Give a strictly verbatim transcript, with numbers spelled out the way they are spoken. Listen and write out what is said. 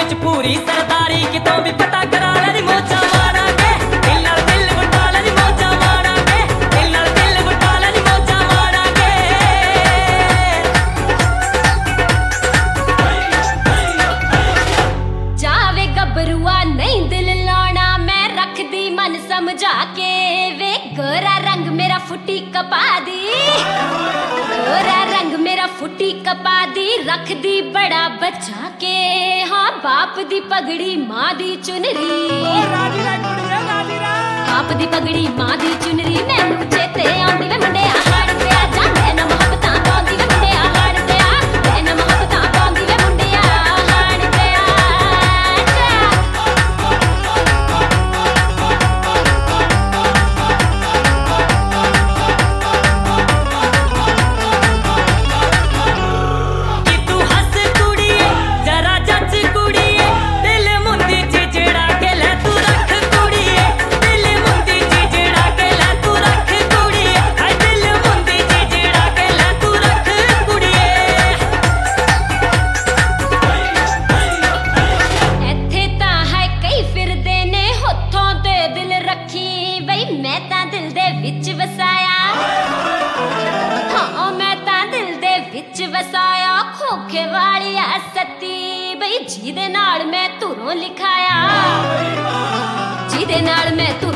ਚ ਪੂਰੀ ਸਰਦਾਰੀ ਕਿਤੋਂ ਵੀ ਪਤਾ ਕਰਾ ਲੈ ਨੀ ਮੋਚਾ ਮਾਰਾਂਗੇ ਦਿਲ ਨਾਲ ਦਿਲ ਵਟਾ ਲੈ ਨੀ ਮੋਚਾ ਮਾਰਾਂਗੇ ਦਿਲ ਨਾਲ ਦਿਲ ਵਟਾ ਲੈ ਨੀ ਮੋਚਾ ਮਾਰਾਂਗੇ ਜਾਵੇ ਗੱਭਰੂਆ ਨਹੀਂ ਦਿਲ ਲਾਉਣਾ ਮੈਂ ਰੱਖਦੀ ਮਨ ਸਮਝਾ ਕੇ ਵੇ ਗੋਰਾ ਰੰਗ ਮੇਰਾ ਫੁੱਟੀ ਕਪਾ ਦੀ ਗੋਰਾ ਰੰਗ ਮੇਰਾ ਫੁੱਟੀ ਕਪਾ ਦੀ ਰੱਖਦੀ ਬੜਾ ਬਚਾ ਕੇ ਹਾਂ ਬਾਪ ਦੀ ਪਗੜੀ ਮਾਂ ਦੀ ਚੁਨਰੀ ਬਾਪ ਦੀ ਪਗੜੀ ਮਾਂ ਦੀ ਚੁਨਰੀ ਮੈਨੂੰ ਚੇਤੇ ਆਉਂਦੀ ਵੇ ਮੁੰਡਿਆ ਹਾੜ ਤੇ ਆ ਜਾ ਮੈਂ ਨਾ ਮੁਹੱਬਤਾਂ ਪਾਉਂਦੀ ਵੇ ਮੁੰਡਿਆ ਹਾੜ ਤੇ ਆ ਮੈਂ ਨਾ ਮੁਹੱਬਤਾਂ ਪਾਉਂਦੀ ਵੇ ਮੁੰਡਿਆ ਹਾੜ ਤੇ ਆ ਵਸਾਇਆ ਖੋਖੇ ਵਾਲੀਆ ਸੱਤੀ ਬਈ ਜਿਹਦੇ ਨਾਲ ਮੈਂ ਧੁਰੋਂ ਲਿਖਾਇਆ ਜਿਹਦੇ ਨਾਲ ਮੈਂ